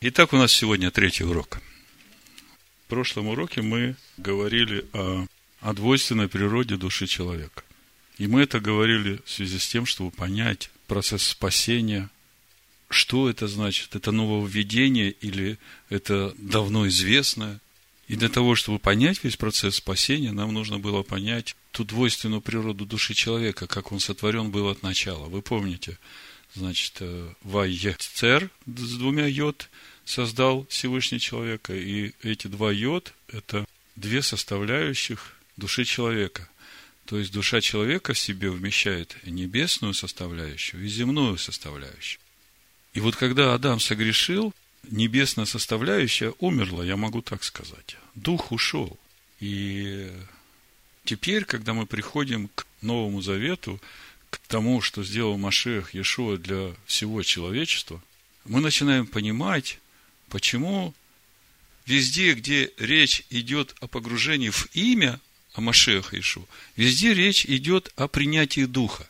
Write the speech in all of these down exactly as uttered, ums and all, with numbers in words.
Итак, у нас сегодня третий урок. В прошлом уроке мы говорили о, о двойственной природе души человека. И мы это говорили в связи с тем, чтобы понять процесс спасения. Что это значит? Это нововведение или это давно известное? И для того, чтобы понять весь процесс спасения, нам нужно было понять ту двойственную природу души человека, как он сотворен был от начала. Вы помните, значит, Вайецер с двумя йод создал Всевышний человека, и эти два йод – это две составляющих души человека. То есть душа человека в себе вмещает небесную составляющую и земную составляющую. И вот когда Адам согрешил, небесная составляющая умерла, я могу так сказать. Дух ушел. И теперь, когда мы приходим к Новому Завету, к тому, что сделал Машиах Иешуа для всего человечества, мы начинаем понимать, почему везде, где речь идет о погружении в имя о Машиахе Иешуа, везде речь идет о принятии Духа.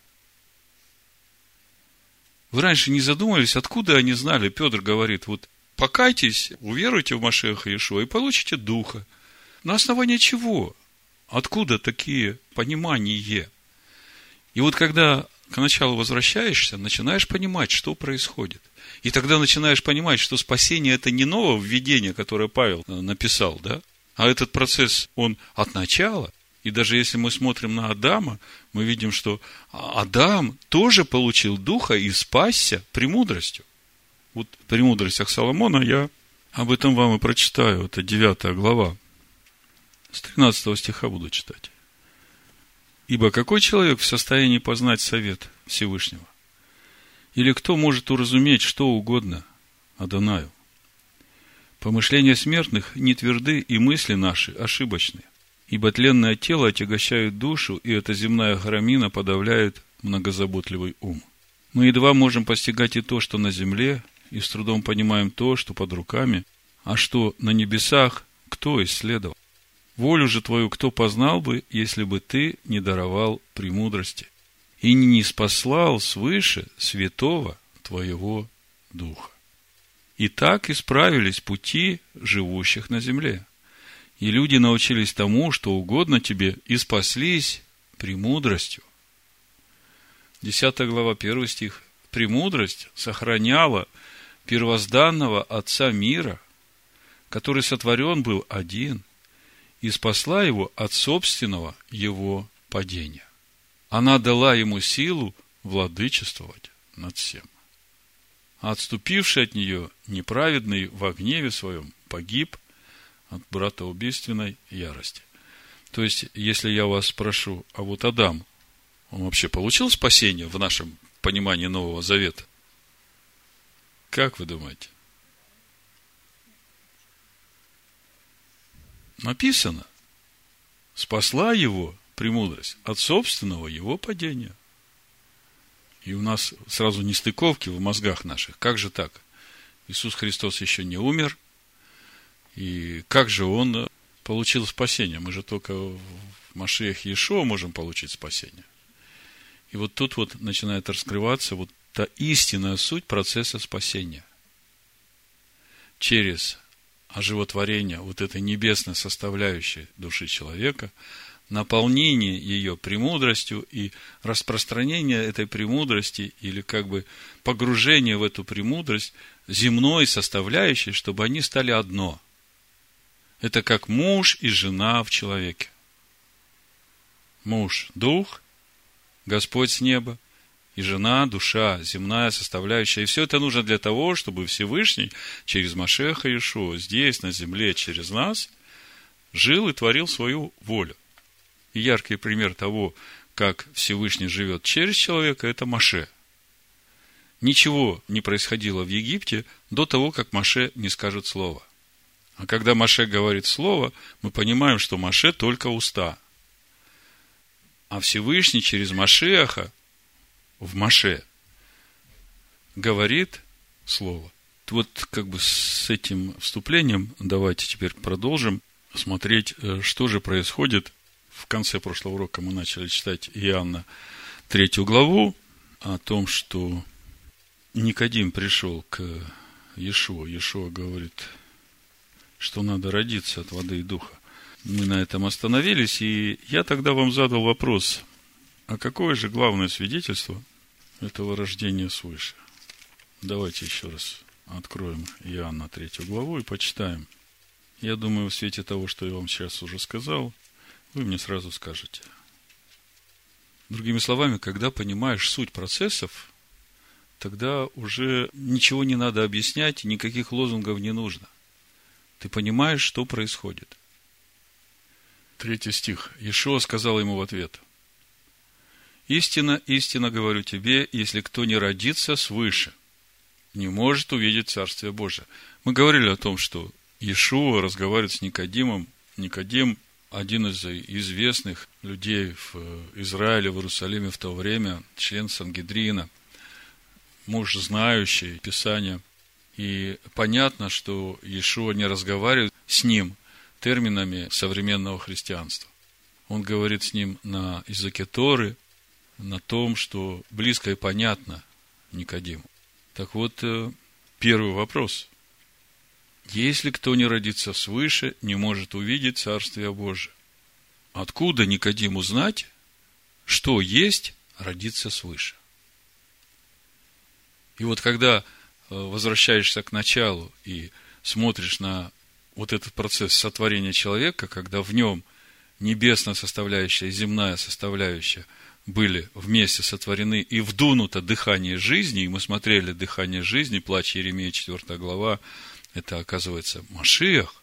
Вы раньше не задумывались, откуда они знали? Петр говорит, вот покайтесь, уверуйте в Машиаха Иешуа и получите Духа. На основании чего? Откуда такие понимания? И вот когда к началу возвращаешься, начинаешь понимать, что происходит. И тогда начинаешь понимать, что спасение – это не нововведение, которое Павел написал, да? А этот процесс, он от начала. И даже если мы смотрим на Адама, мы видим, что Адам тоже получил Духа и спасся премудростью. Вот в премудростях Соломона я об этом вам и прочитаю. Это девятая глава. С тринадцатого стиха буду читать. «Ибо какой человек в состоянии познать совет Всевышнего? Или кто может уразуметь что угодно Адонаю? Помышления смертных не тверды, и мысли наши ошибочны. Ибо тленное тело отягощает душу, и эта земная громина подавляет многозаботливый ум. Мы едва можем постигать и то, что на земле, и с трудом понимаем то, что под руками, а что на небесах, кто исследовал? Волю же твою кто познал бы, если бы ты не даровал премудрости и не ниспослал свыше святого твоего Духа? И так исправились пути живущих на земле. И люди научились тому, что угодно тебе, и спаслись премудростью». Десятая глава, первый стих. «Премудрость сохраняла первозданного Отца мира, который сотворен был один, и спасла его от собственного его падения. Она дала ему силу владычествовать над всем. А отступивший от нее неправедный во гневе своем погиб от братоубийственной ярости». То есть, если я вас спрошу, а вот Адам, он вообще получил спасение в нашем понимании Нового Завета? Как вы думаете? Написано, спасла его премудрость от собственного его падения. И у нас сразу нестыковки в мозгах наших. Как же так? Иисус Христос еще не умер. И как же он получил спасение? Мы же только в Машиахе Иешуа можем получить спасение. И вот тут вот начинает раскрываться вот та истинная суть процесса спасения. Через оживотворение вот этой небесной составляющей души человека, наполнение ее премудростью и распространение этой премудрости, или как бы погружение в эту премудрость земной составляющей, чтобы они стали одно. Это как муж и жена в человеке. Муж – дух, Господь с неба, и жена, душа, земная составляющая. И все это нужно для того, чтобы Всевышний через Машиаха Иешуа здесь, на земле, через нас, жил и творил свою волю. И яркий пример того, как Всевышний живет через человека, это Моше. Ничего не происходило в Египте до того, как Моше не скажет слово. А когда Моше говорит слово, мы понимаем, что Моше только уста. А Всевышний через Машиаха в Моше говорит слово. Вот как бы с этим вступлением давайте теперь продолжим смотреть, что же происходит. В конце прошлого урока мы начали читать Иоанна третью главу о том, что Никодим пришел к Иешуа. Иешуа говорит, что надо родиться от воды и духа. Мы на этом остановились, и я тогда вам задал вопрос, а какое же главное свидетельство этого рождения свыше? Давайте еще раз откроем Иоанна третью главу и почитаем. Я думаю, в свете того, что я вам сейчас уже сказал, вы мне сразу скажете. Другими словами, когда понимаешь суть процессов, тогда уже ничего не надо объяснять, никаких лозунгов не нужно. Ты понимаешь, что происходит. Третий стих. Иешуа сказал ему в ответ: «Истинно, истинно говорю тебе, если кто не родится свыше, не может увидеть Царствие Божие». Мы говорили о том, что Иешуа разговаривает с Никодимом. Никодим – один из известных людей в Израиле, в Иерусалиме в то время, член Сангедрина, муж, знающий Писание. И понятно, что Иешуа не разговаривает с ним терминами современного христианства. Он говорит с ним на языке Торы, на том, что близко и понятно Никодиму. Так вот, первый вопрос. Если кто не родится свыше, не может увидеть Царствие Божие. Откуда Никодиму знать, что есть родиться свыше? И вот когда возвращаешься к началу и смотришь на вот этот процесс сотворения человека, когда в нем небесная составляющая и земная составляющая были вместе сотворены, и вдунуто дыхание жизни, и мы смотрели дыхание жизни, плач Иеремии, четвёртая глава, это, оказывается, Машиах.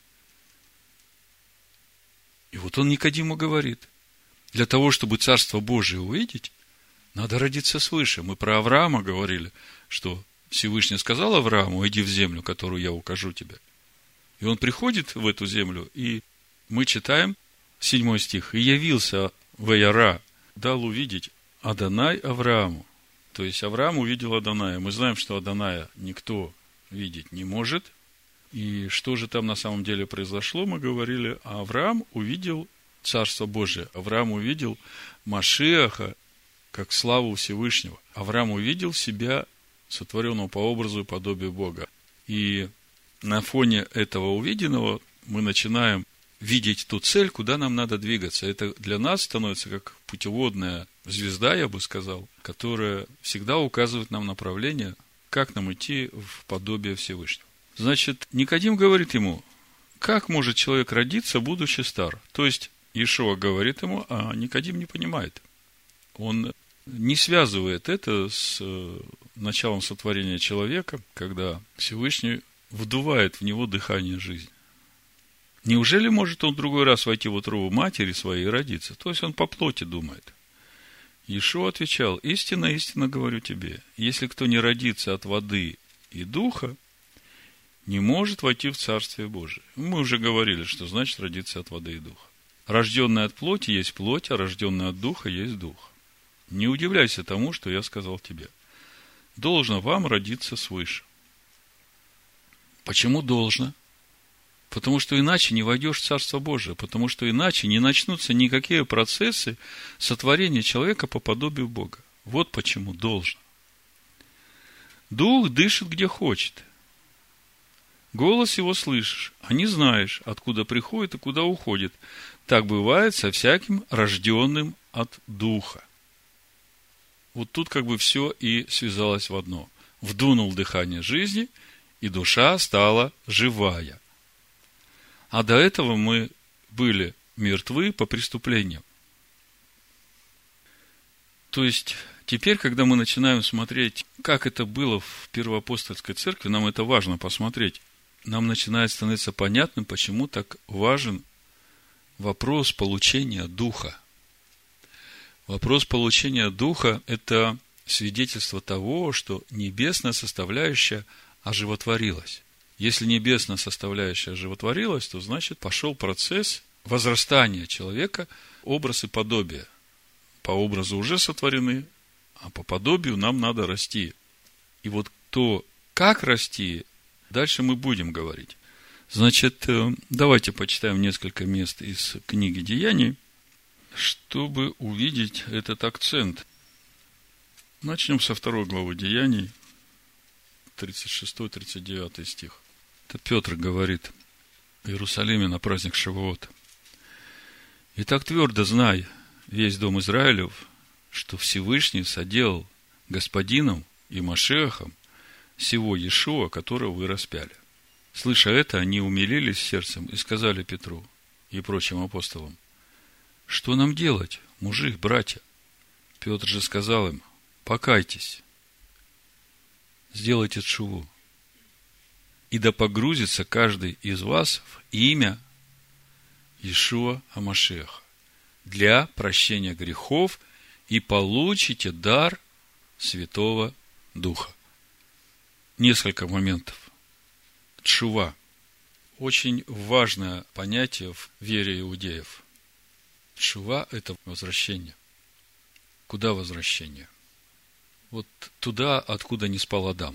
И вот он Никодиму говорит, для того, чтобы Царство Божие увидеть, надо родиться свыше. Мы про Авраама говорили, что Всевышний сказал Аврааму: иди в землю, которую я укажу тебе. И он приходит в эту землю, и мы читаем седьмой стих. «И явился Ваяра, дал увидеть Адонай Аврааму». То есть Авраам увидел Адоная. Мы знаем, что Адоная никто видеть не может. И что же там на самом деле произошло, мы говорили. А Авраам увидел Царство Божие. Авраам увидел Машиаха как славу Всевышнего. Авраам увидел себя, сотворенного по образу и подобию Бога. И на фоне этого увиденного мы начинаем видеть ту цель, куда нам надо двигаться. Это для нас становится как путеводная звезда, я бы сказал, которая всегда указывает нам направление, как нам идти в подобие Всевышнего. Значит, Никодим говорит ему: как может человек родиться, будучи стар? То есть, Иешуа говорит ему, а Никодим не понимает. Он не связывает это с началом сотворения человека, когда Всевышний вдувает в него дыхание жизни. Неужели может он в другой раз войти в утробу матери своей и родиться? То есть он по плоти думает. Иешуа отвечал: истинно, истинно говорю тебе, если кто не родится от воды и духа, не может войти в Царствие Божие. Мы уже говорили, что значит родиться от воды и духа. Рожденный от плоти есть плоть, а рожденный от духа есть дух. Не удивляйся тому, что я сказал тебе. Должно вам родиться свыше. Почему должно? Потому что иначе не войдешь в Царство Божие, потому что иначе не начнутся никакие процессы сотворения человека по подобию Бога. Вот почему должно. Дух дышит где хочет. Голос его слышишь, а не знаешь, откуда приходит и куда уходит. Так бывает со всяким рожденным от Духа. Вот тут как бы все и связалось в одно. Вдунул дыхание жизни, и душа стала живая. А до этого мы были мертвы по преступлениям. То есть, теперь, когда мы начинаем смотреть, как это было в первоапостольской церкви, нам это важно посмотреть. Нам начинает становиться понятным, почему так важен вопрос получения Духа. Вопрос получения Духа – это свидетельство того, что небесная составляющая оживотворилась. Если небесная составляющая оживотворилась, то значит пошел процесс возрастания человека, образ и подобие. По образу уже сотворены, а по подобию нам надо расти. И вот то, как расти, дальше мы будем говорить. Значит, давайте почитаем несколько мест из книги Деяний, чтобы увидеть этот акцент. Начнем со второй главы Деяний, тридцать шестой тридцать девятый стих. Это Петр говорит в Иерусалиме на праздник Шавуот. «Итак твердо знай, весь дом Израилев, что Всевышний соделал Господином и Машиахом сего Иешуа, которого вы распяли». Слыша это, они умилились сердцем и сказали Петру и прочим апостолам: «Что нам делать, мужи, братья?» Петр же сказал им: «Покайтесь, сделайте тшуву, и да погрузится каждый из вас в имя Иешуа ха-Машиаха для прощения грехов, и получите дар Святого Духа». Несколько моментов. Тшува. Очень важное понятие в вере иудеев. Тшува – это возвращение. Куда возвращение? Вот туда, откуда не спал Адам.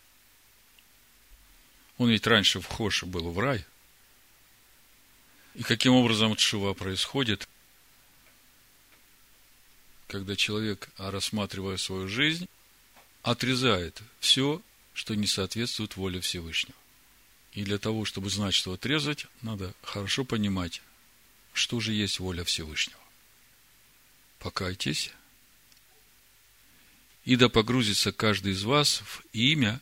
Он ведь раньше вхож был в рай. И каким образом тшува происходит? Когда человек, рассматривая свою жизнь, отрезает все, что не соответствует воле Всевышнего. И для того, чтобы знать, что отрезать, надо хорошо понимать, что же есть воля Всевышнего. Покайтесь, и да погрузится каждый из вас в имя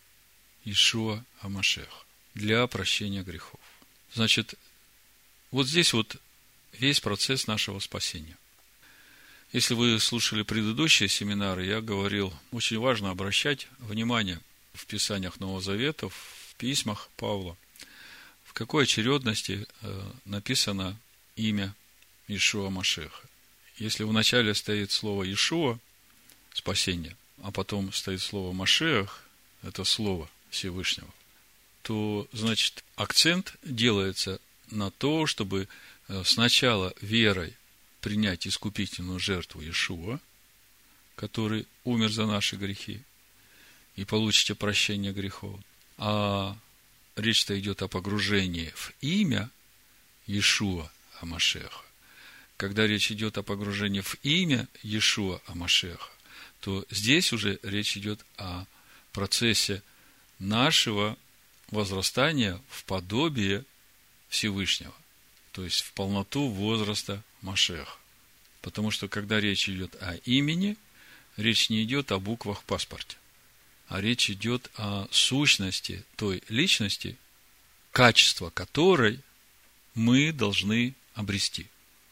Иешуа ха-Машиах для прощения грехов. Значит, вот здесь вот весь процесс нашего спасения. Если вы слушали предыдущие семинары, я говорил, очень важно обращать внимание в Писаниях Нового Завета, в письмах Павла, в какой очередности написано имя Иешуа Машиаха. Если в начале стоит слово Иешуа, спасение, а потом стоит слово Машиах, это слово Всевышнего, то, значит, акцент делается на то, чтобы сначала верой принять искупительную жертву Иешуа, который умер за наши грехи, и получите прощение грехов. А речь-то идет о погружении в имя Иешуа ха-Машиаха. Когда речь идет о погружении в имя Иешуа ха-Машиаха, то здесь уже речь идет о процессе нашего возрастания в подобие Всевышнего, то есть в полноту возраста Машиаха. Потому что, когда речь идет о имени, речь не идет о буквах в паспорте, а речь идет о сущности той личности, качество которой мы должны обрести.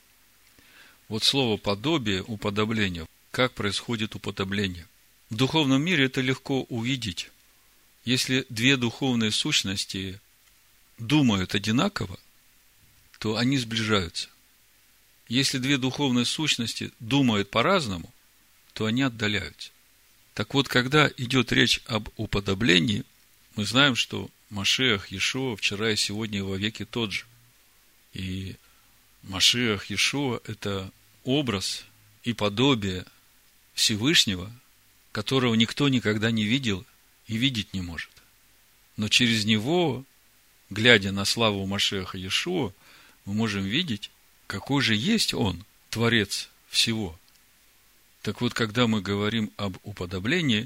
Вот слово «подобие», «уподобление». Как происходит уподобление? В духовном мире это легко увидеть. Если две духовные сущности думают одинаково, то они сближаются. Если две духовные сущности думают по-разному, то они отдаляются. Так вот, когда идет речь об уподоблении, мы знаем, что Машиах Иешуа вчера и сегодня и во веки тот же. И Машиах Иешуа – это образ и подобие Всевышнего, которого никто никогда не видел и видеть не может. Но через него, глядя на славу Машиаха Иешуа, мы можем видеть, какой же есть он, Творец всего. Так вот, когда мы говорим об уподоблении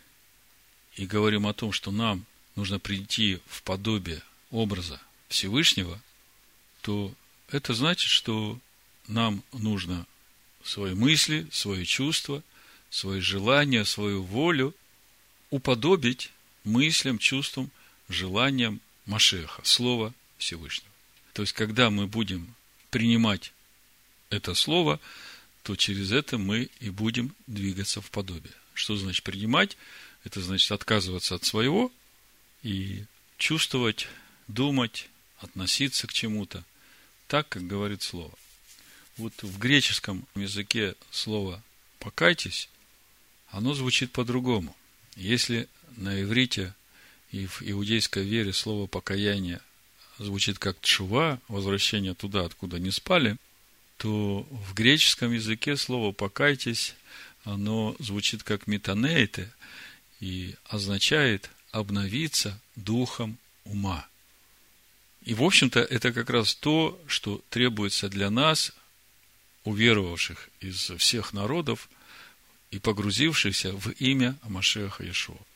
и говорим о том, что нам нужно прийти в подобие образа Всевышнего, то это значит, что нам нужно свои мысли, свои чувства, свои желания, свою волю уподобить мыслям, чувствам, желаниям Машиаха, Слова Всевышнего. То есть, когда мы будем принимать это Слово, то через это мы и будем двигаться в подобие. Что значит принимать? Это значит отказываться от своего и чувствовать, думать, относиться к чему-то так, как говорит Слово. Вот в греческом языке слово «покайтесь», оно звучит по-другому. Если на иврите и в иудейской вере слово «покаяние» звучит как «тшува», возвращение туда, откуда не спали, то в греческом языке слово «покайтесь», оно звучит как «метанейте» и означает «обновиться духом ума». И, в общем-то, это как раз то, что требуется для нас, уверовавших из всех народов и погрузившихся в имя Машиаха Иешуа.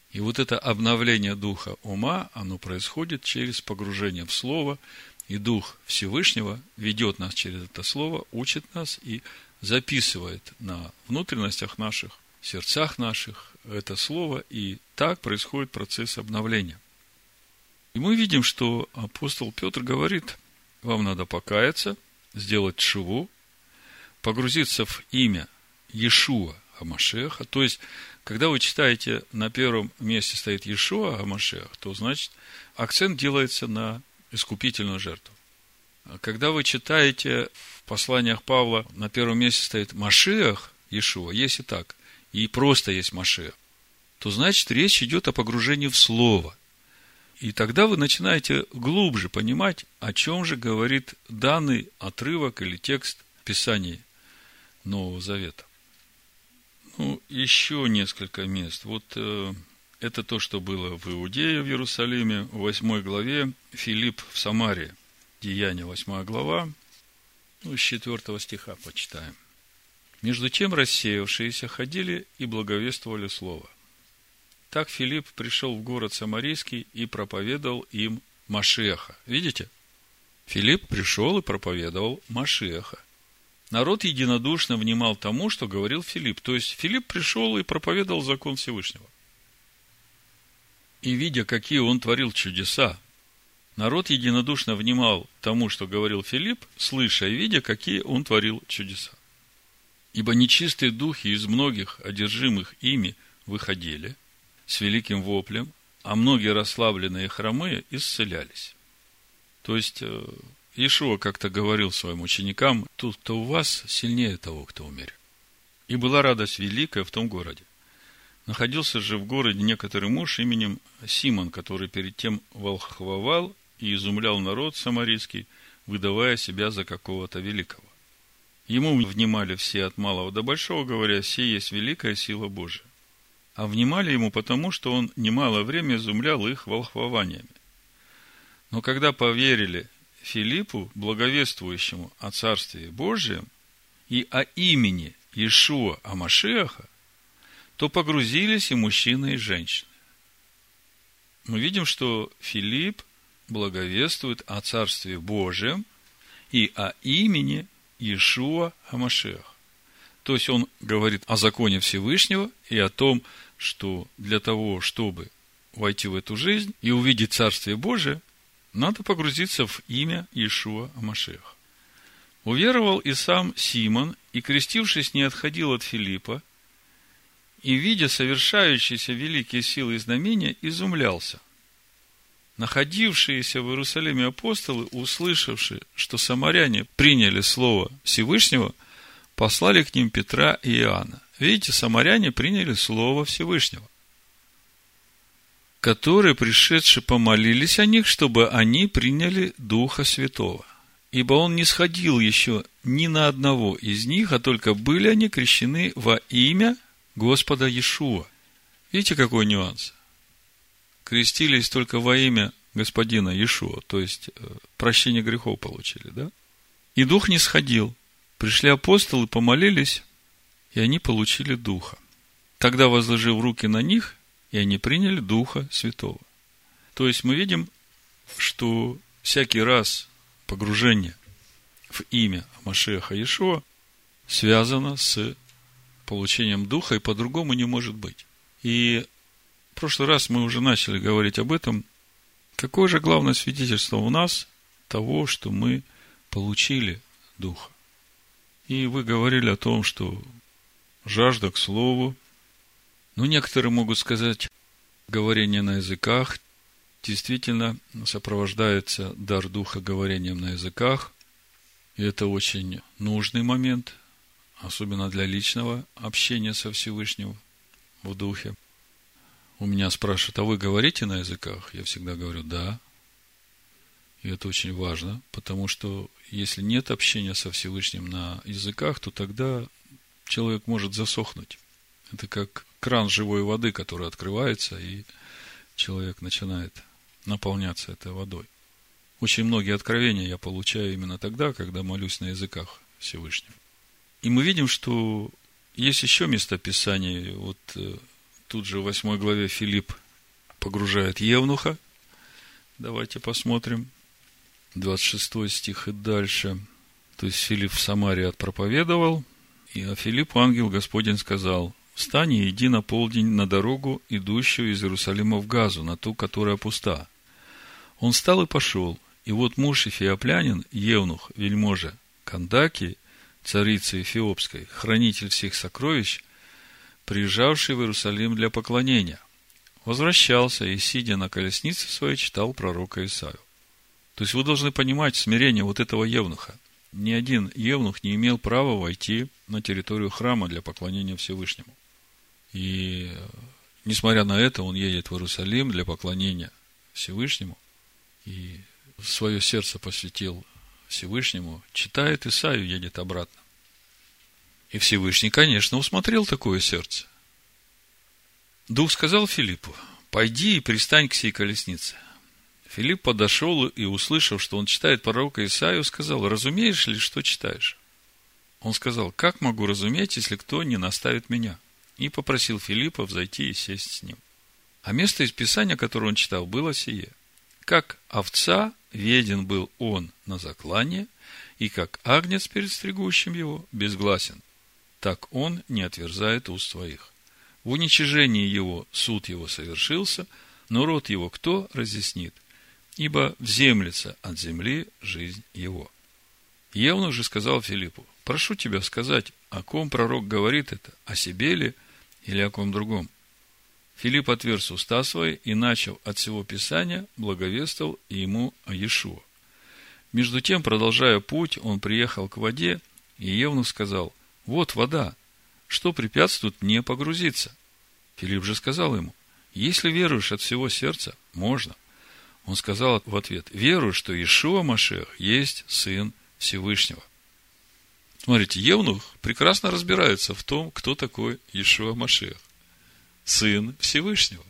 И вот это обновление духа ума, оно происходит через погружение в Слово, и Дух Всевышнего ведет нас через это Слово, учит нас и записывает на внутренностях наших, сердцах наших это Слово, и так происходит процесс обновления. И мы видим, что апостол Петр говорит: вам надо покаяться, сделать тшуву, погрузиться в имя Иешуа ха-Машиаха. То есть, когда вы читаете, на первом месте стоит Иешуа ха-Машиах, то значит, акцент делается на искупительную жертву. А когда вы читаете в посланиях Павла, на первом месте стоит Машиах Иешуа, если так, и просто есть Машиах, то значит, речь идет о погружении в Слово. И тогда вы начинаете глубже понимать, о чем же говорит данный отрывок или текст Писания Нового Завета. Ну, еще несколько мест. Вот э, это то, что было в Иудее, в Иерусалиме, в восьмой главе, Филипп в Самарии, Деяния, восьмая глава, ну, с четвертого стиха почитаем. «Между тем рассеявшиеся ходили и благовествовали слово. Так Филипп пришел в город Самарийский и проповедовал им Машиаха». Видите? Филипп пришел и проповедовал Машиаха. Народ единодушно внимал тому, что говорил Филипп. То есть, Филипп пришел и проповедовал закон Всевышнего. И, видя, какие он творил чудеса, народ единодушно внимал тому, что говорил Филипп, слыша и видя, какие он творил чудеса. Ибо нечистые духи из многих, одержимых ими, выходили с великим воплем, а многие расслабленные и хромые исцелялись. То есть, Иешуа как-то говорил своим ученикам: тот, кто у вас, сильнее того, кто умерен. И была радость великая в том городе. Находился же в городе некоторый муж именем Симон, который перед тем волхвовал и изумлял народ самарийский, выдавая себя за какого-то великого. Ему внимали все от малого до большого, говоря: сей есть великая сила Божия. А внимали ему потому, что он немало время изумлял их волхвованиями. Но когда поверили Филиппу, благовествующему о Царстве Божьем и о имени Иешуа ха-Машиаха, то погрузились и мужчины, и женщины. Мы видим, что Филипп благовествует о Царстве Божьем и о имени Иешуа ха-Машиаха. То есть, он говорит о законе Всевышнего и о том, что для того, чтобы войти в эту жизнь и увидеть Царствие Божие, надо погрузиться в имя Иешуа ха-Машиаха. Уверовал и сам Симон, и, крестившись, не отходил от Филиппа, и, видя совершающиеся великие силы и знамения, изумлялся. Находившиеся в Иерусалиме апостолы, услышавшие, что самаряне приняли слово Всевышнего, послали к ним Петра и Иоанна. Видите, самаряне приняли слово Всевышнего, которые, пришедшие, помолились о них, чтобы они приняли Духа Святого. Ибо он не сходил еще ни на одного из них, а только были они крещены во имя Господа Иешуа. Видите, какой нюанс? Крестились только во имя Господина Иешуа, то есть прощение грехов получили, да? И Дух не сходил. Пришли апостолы, помолились, и они получили Духа. Тогда, возложив руки на них, и они приняли Духа Святого. То есть, мы видим, что всякий раз погружение в имя Машиаха Иешуа связано с получением Духа, и по-другому не может быть. И в прошлый раз мы уже начали говорить об этом. Какое же главное свидетельство у нас того, что мы получили Духа? И вы говорили о том, что жажда к Слову. Ну, некоторые могут сказать, говорение на языках действительно сопровождается дар Духа говорением на языках. И это очень нужный момент, особенно для личного общения со Всевышним в Духе. У меня спрашивают: а вы говорите на языках? Я всегда говорю: да. И это очень важно, потому что если нет общения со Всевышним на языках, то тогда человек может засохнуть. Это как кран живой воды, который открывается, и человек начинает наполняться этой водой. Очень многие откровения я получаю именно тогда, когда молюсь на языках Всевышнего. И мы видим, что есть еще местописание. Вот тут же в восьмой главе Филипп погружает евнуха. Давайте посмотрим. двадцать шестой стих и дальше. То есть Филипп в Самарии отпроповедовал, и о Филиппу ангел Господень сказал: «Встань и иди на полдень на дорогу, идущую из Иерусалима в Газу, на ту, которая пуста». Он встал и пошел, и вот муж эфиоплянин, евнух, вельможа Кандаки, царицы Эфиопской, хранитель всех сокровищ, приезжавший в Иерусалим для поклонения, возвращался и, сидя на колеснице своей, читал пророка Исаию. То есть вы должны понимать смирение вот этого евнуха. Ни один евнух не имел права войти на территорию храма для поклонения Всевышнему. И, несмотря на это, он едет в Иерусалим для поклонения Всевышнему и свое сердце посвятил Всевышнему, читает Исаию, едет обратно. И Всевышний, конечно, усмотрел такое сердце. Дух сказал Филиппу: «Пойди и пристань к сей колеснице». Филипп подошел и, услышав, что он читает пророка Исаию, сказал: «Разумеешь ли, что читаешь?» Он сказал: «Как могу разуметь, если кто не наставит меня?» И попросил Филиппа взойти и сесть с ним. А место из Писания, которое он читал, было сие: «Как овца веден был он на заклание, и как агнец перед стригущим его безгласен, так он не отверзает уст своих. В уничижении его суд его совершился, но род его кто разъяснит? Ибо вземлется от земли жизнь его». Евнух же сказал Филиппу: «Прошу тебя сказать, о ком пророк говорит это, о себе ли или о ком другом?» Филипп отверз уста свои и, начав от всего Писания, благовествовал ему о Иешуа. Между тем, продолжая путь, он приехал к воде, и Евнух сказал: «Вот вода, что препятствует мне погрузиться?» Филипп же сказал ему: «Если веруешь от всего сердца, можно». Он сказал в ответ: «Верую, что Иешуа Машиах есть Сын Всевышнего». Смотрите, евнух прекрасно разбирается в том, кто такой Иешуа Машиах, Сын Всевышнего.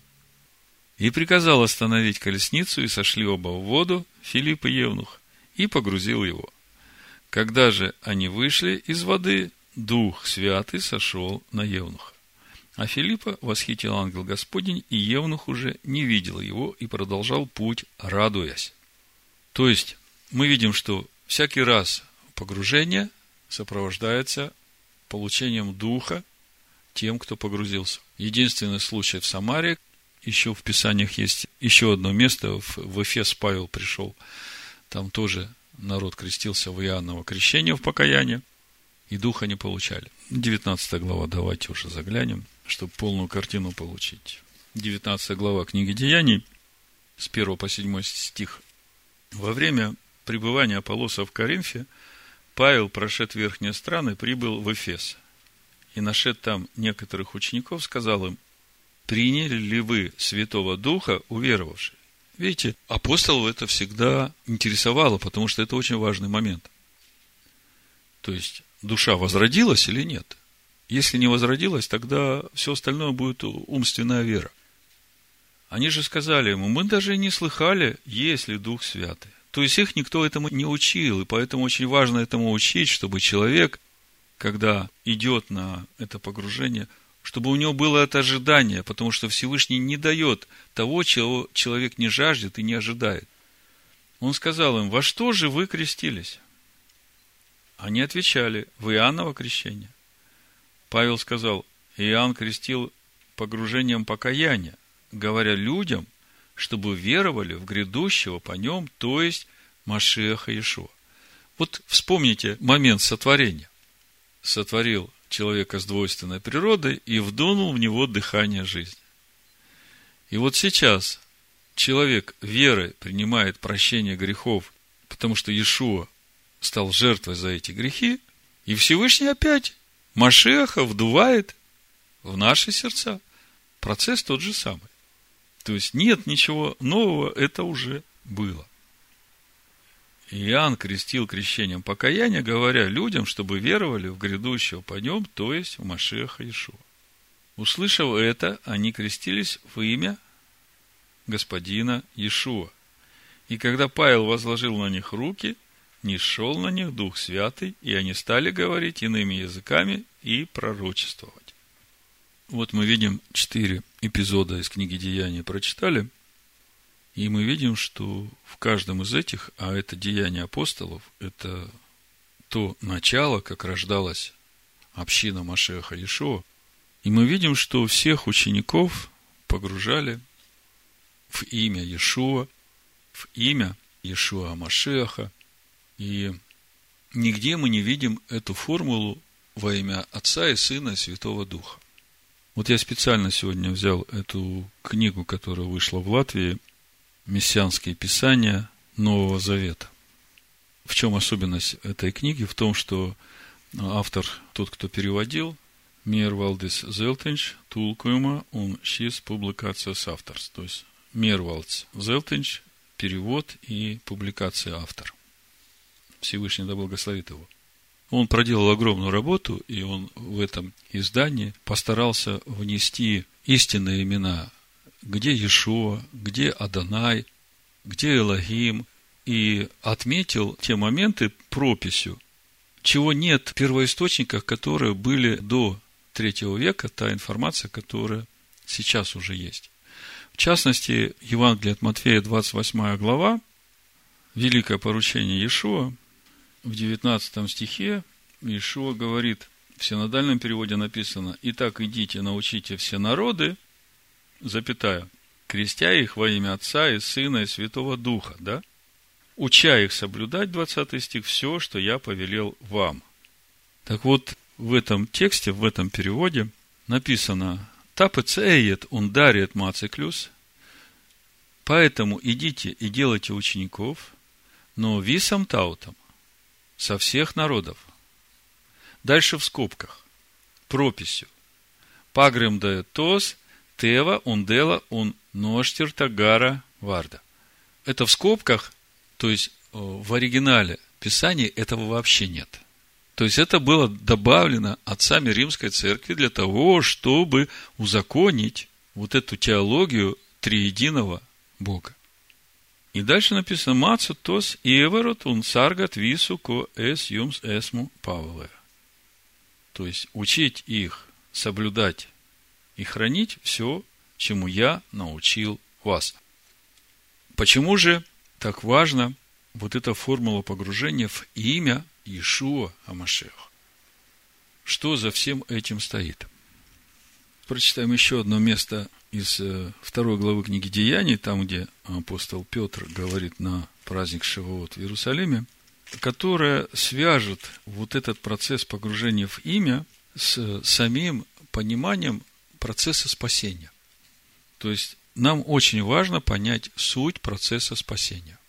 И приказал остановить колесницу, и сошли оба в воду, Филипп и евнух, и погрузил его. Когда же они вышли из воды, Дух Святый сошел на евнуха. А Филиппа восхитил ангел Господень, и евнух уже не видел его и продолжал путь, радуясь. То есть, мы видим, что всякий раз погружение сопровождается получением Духа тем, кто погрузился. Единственный случай в Самарии, еще в Писаниях есть еще одно место, в Эфес Павел пришел, там тоже народ крестился в Иоанново крещение в покаяние, и Духа не получали. девятнадцатая глава, давайте уже заглянем, чтобы полную картину получить. девятнадцатая глава книги Деяний, с первого по седьмой стих. Во время пребывания Аполлоса в Коринфе Павел, прошед верхние страны, прибыл в Эфес. И, нашед там некоторых учеников, сказал им: «Приняли ли вы Святого Духа, уверовавшие?» Видите, апостолов это всегда интересовало, потому что это очень важный момент. То есть, душа возродилась или нет? Если не возродилась, тогда все остальное будет умственная вера. Они же сказали ему: мы даже не слыхали, есть ли Дух Святый. То есть, их никто этому не учил, и поэтому очень важно этому учить, чтобы человек, когда идет на это погружение, чтобы у него было это ожидание, потому что Всевышний не дает того, чего человек не жаждет и не ожидает. Он сказал им: во что же вы крестились? Они отвечали: в Иоанново крещение. Павел сказал: Иоанн крестил погружением покаяния, говоря людям, чтобы веровали в грядущего по нем, то есть Машиаха Иешуа. Вот вспомните момент сотворения. Сотворил человека с двойственной природой и вдунул в него дыхание жизни. И вот сейчас человек верой принимает прощение грехов, потому что Иешуа стал жертвой за эти грехи, и Всевышний опять Машиаха вдувает в наши сердца. Процесс тот же самый. То есть нет ничего нового, это уже было. Иоанн крестил крещением покаяния, говоря людям, чтобы веровали в грядущего по нем, то есть в Машиаха Иешуа. Услышав это, они крестились в имя Господина Иешуа. И когда Павел возложил на них руки, нисшел на них Дух Святый, и они стали говорить иными языками и пророчествовать. Вот мы видим четыре эпизода из книги Деяний прочитали, и мы видим, что в каждом из этих, а это Деяния апостолов, это то начало, как рождалась община Машеха Иешуа, и мы видим, что всех учеников погружали в имя Иешуа, в имя Иешуа Машеха, и нигде мы не видим эту формулу во имя Отца и Сына и Святого Духа. Вот я специально сегодня взял эту книгу, которая вышла в Латвии, «Мессианские писания Нового Завета». В чем особенность этой книги? В том, что автор, тот, кто переводил, Мiervaldis Zeltiņš, tulkojuma un šīs publikācijas автors. То есть, Мiervalds Zeltiņš, перевод и публикация автор. Всевышний да благословит его. Он проделал огромную работу, и он в этом издании постарался внести истинные имена, где Иешуа, где Адонай, где Элохим, и отметил те моменты прописью, чего нет в первоисточниках, которые были до третьего века, та информация, которая сейчас уже есть. В частности, Евангелие от Матфея, двадцать восьмая глава, великое поручение Иешуа, в девятнадцатом стихе Иешуа говорит, в синодальном переводе написано: «Итак, идите, научите все народы, запятая, крестя их во имя Отца и Сына и Святого Духа», да? «Уча их соблюдать», двадцатый стих, «все, что я повелел вам». Так вот, в этом тексте, в этом переводе написано: «Тапец эйет он дарит мациклюс», поэтому идите и делайте учеников, но висам таутам, со всех народов. Дальше в скобках, прописью. Пагрем да тос, тева, ундела, он ноштир тагара варда. Это в скобках, то есть в оригинале Писания этого вообще нет. То есть это было добавлено отцами Римской Церкви для того, чтобы узаконить вот эту теологию триединого Бога. И дальше написано: «Мацу тос иеверот ун саргат вису ко эс юмс эсму павле». То есть учить их соблюдать и хранить все, чему я научил вас. Почему же так важно вот эта формула погружения в имя Иешуа ха-Машиах? Что за всем этим стоит? Прочитаем еще одно место из второй главы книги Деяний, там, где апостол Петр говорит на праздник Шавуот в Иерусалиме, которое свяжет вот этот процесс погружения в имя с самим пониманием процесса спасения. То есть, нам очень важно понять суть процесса спасения.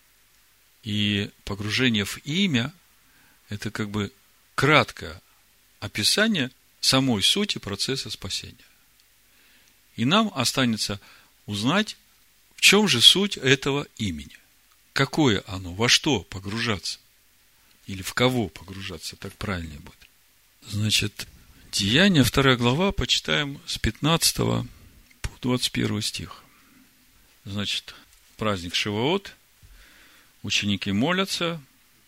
И погружение в имя – это как бы краткое описание самой сути процесса спасения. И нам останется узнать, в чем же суть этого имени. Какое оно, во что погружаться. Или в кого погружаться, так правильнее будет. Значит, Деяния, вторая глава, почитаем с пятнадцатого по двадцать первый стих. Значит, праздник Шавуот, ученики молятся,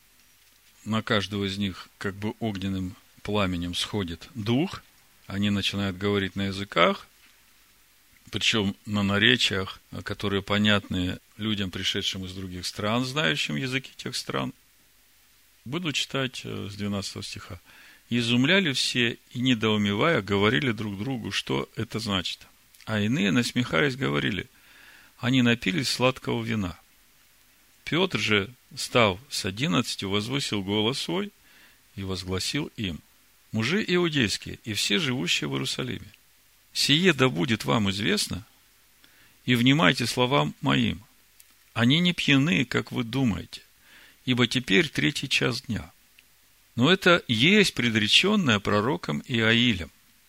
на каждого из них как бы огненным пламенем сходит дух, они начинают говорить на языках, причем на наречиях, которые понятны людям, пришедшим из других стран, знающим языки тех стран. Буду читать с двенадцатого стиха. «Изумляли все и, недоумевая, говорили друг другу, что это значит. А иные, насмехаясь, говорили: они напились сладкого вина. Петр же, став с одиннадцатью, возвысил голос свой и возгласил им: мужи иудейские и все живущие в Иерусалиме, сие да будет вам известно, и внимайте словам моим. Они не пьяны, как вы думаете, ибо теперь третий час дня. Но это есть предреченное пророком Иаилем.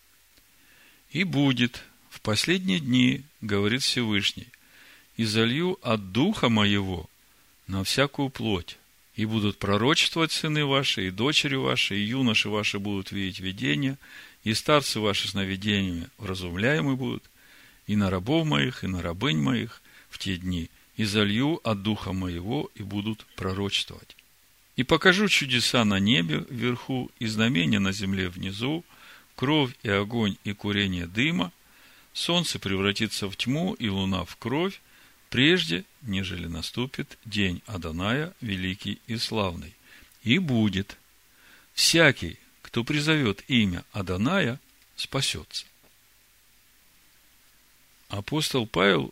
И будет в последние дни, говорит Всевышний, и залью от духа моего на всякую плоть, и будут пророчествовать сыны ваши, и дочери ваши, и юноши ваши будут видеть видения, и старцы ваши сновидениями вразумляемы будут, и на рабов моих, и на рабынь моих в те дни, и залью от духа моего, и будут пророчествовать. И покажу чудеса на небе вверху, и знамения на земле внизу, кровь и огонь и курение дыма. солнце превратится в тьму и луна в кровь, прежде, нежели наступит день Адоная, великий и славный. И будет: всякий, кто призовет имя Адоная, спасется. Апостол Павел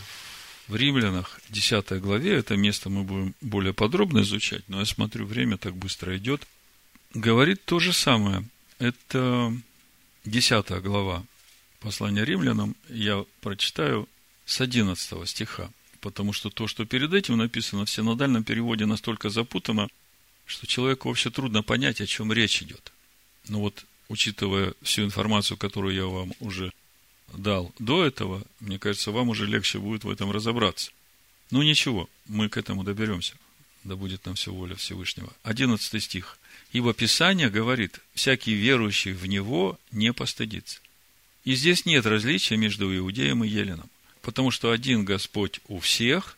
в Римлянах, десятой главе, это место мы будем более подробно изучать, но я смотрю, время так быстро идет, говорит то же самое. Это десятая глава послания Римлянам, я прочитаю с одиннадцатого стиха, потому что то, что перед этим написано в синодальном переводе, настолько запутано, что человеку вообще трудно понять, о чем речь идет. Но вот, учитывая всю информацию, которую я вам уже дал до этого, мне кажется, вам уже легче будет в этом разобраться. Ну, ничего, мы к этому доберемся. Да будет нам все воля Всевышнего. Одиннадцатый стих. «Ибо Писание говорит, всякий верующий в Него не постыдится». И здесь нет различия между иудеем и еленом, потому что один Господь у всех,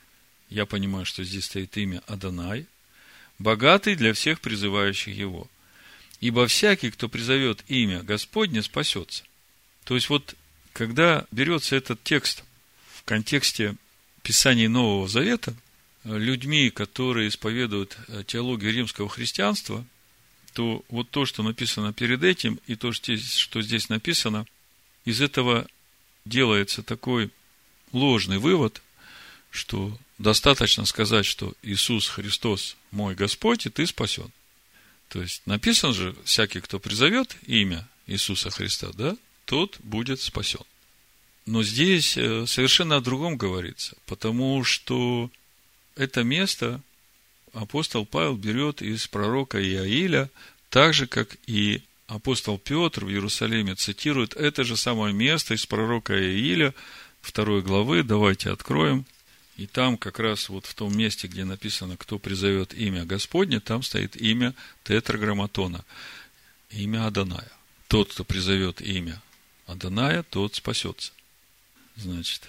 я понимаю, что здесь стоит имя Адонай, богатый для всех призывающих Его. Ибо всякий, кто призовет имя Господне, спасется. То есть, вот, когда берется этот текст в контексте Писаний Нового Завета, людьми, которые исповедуют теологию римского христианства, то вот то, что написано перед этим, и то, что здесь написано, из этого делается такой ложный вывод, что достаточно сказать, что Иисус Христос мой Господь, и ты спасен. То есть, написано же, всякий, кто призовет имя Иисуса Христа, да, тот будет спасен. Но здесь совершенно о другом говорится, потому что это место апостол Павел берет из пророка Иаиля, так же, как и апостол Петр в Иерусалиме цитирует это же самое место из пророка Иаиля, второй главы. Давайте откроем. И там как раз вот в том месте, где написано, кто призовет имя Господне, там стоит имя Тетраграмматона, имя Адоная. Тот, кто призовет имя Адоная, тот спасется. Значит,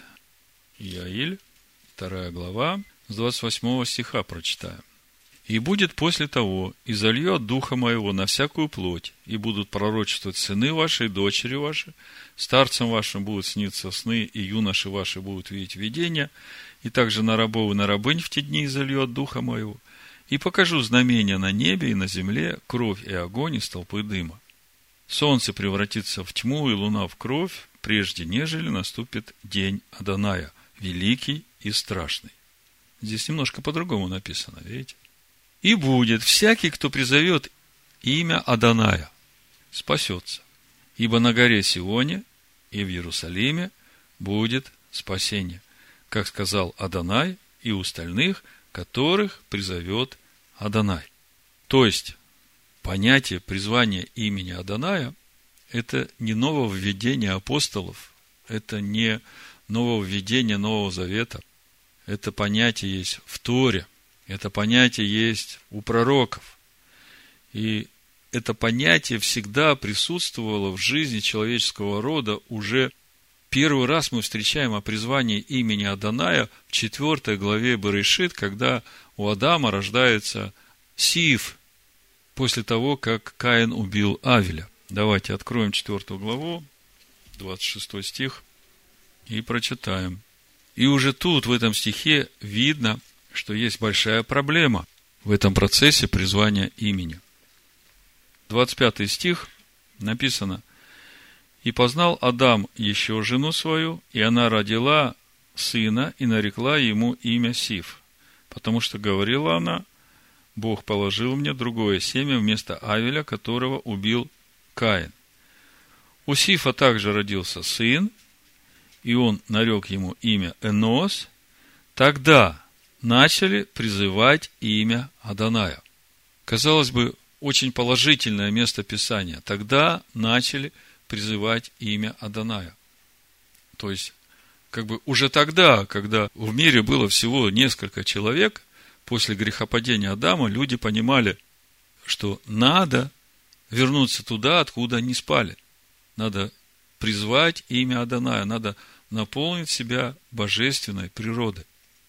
Иаиль, вторая глава, с двадцать восьмого стиха прочитаем. «И будет после того, и залью от духа моего на всякую плоть, и будут пророчествовать сыны ваши и дочери ваши, старцам вашим будут сниться сны, и юноши ваши будут видеть видения, и также на рабов и на рабынь в те дни залью от духа моего, и покажу знамения на небе и на земле, кровь и огонь и столпы дыма. Солнце превратится в тьму, и луна в кровь, прежде нежели наступит день Адоная, великий и страшный». Здесь немножко по-другому написано, видите? «И будет всякий, кто призовет имя Адоная, спасется, ибо на горе Сионе и в Иерусалиме будет спасение, как сказал Адонай, и у остальных, которых призовет Адонай». То есть, понятие призвания имени Адоная – это не нововведение апостолов, это не нововведение Нового Завета. Это понятие есть в Торе, это понятие есть у пророков. И это понятие всегда присутствовало в жизни человеческого рода. Уже первый раз мы встречаем о призвании имени Адоная в четвертой главе Берешит, когда у Адама рождается Сиф, после того, как Каин убил Авеля. Давайте откроем четвертую главу, двадцать шестой стих, и прочитаем. И уже тут, в этом стихе, видно, что есть большая проблема в этом процессе призвания имени. двадцать пятый стих написано: «И познал Адам еще жену свою, и она родила сына, и нарекла ему имя Сиф, потому что говорила она: Бог положил мне другое семя вместо Авеля, которого убил Каин. У Сифа также родился сын, и он нарек ему имя Энос. Тогда начали призывать имя Адоная». Казалось бы, очень положительное место Писания. Тогда начали призывать имя Адоная. То есть, как бы уже тогда, когда в мире было всего несколько человек, после грехопадения Адама, люди понимали, что надо вернуться туда, откуда они спали. Надо призвать имя Адоная, надо наполнить себя божественной природой.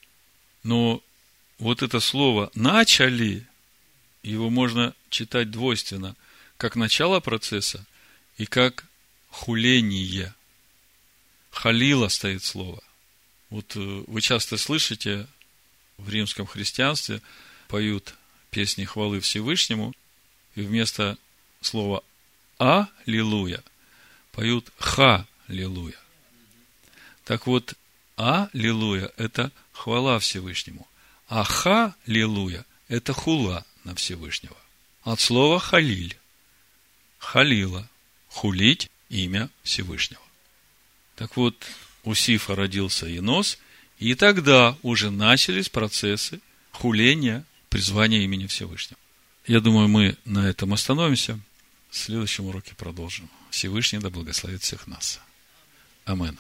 Но вот это слово «начали», его можно читать двойственно, как начало процесса и как хуление. халила стоит слово. Вот вы часто слышите, в римском христианстве поют песни хвалы Всевышнему, и вместо слова «аллилуйя» поют «ха-лилуйя». Так вот, «аллилуйя» – это хвала Всевышнему, а «ха-лилуйя» – это хула на Всевышнего. От слова «халиль» – халила, хулить имя Всевышнего. Так вот, у Сифа родился Енос, и тогда уже начались процессы хуления, призвания имени Всевышнего. Я думаю, мы на этом остановимся. В следующем уроке продолжим. Всевышний да благословит всех нас. Амин.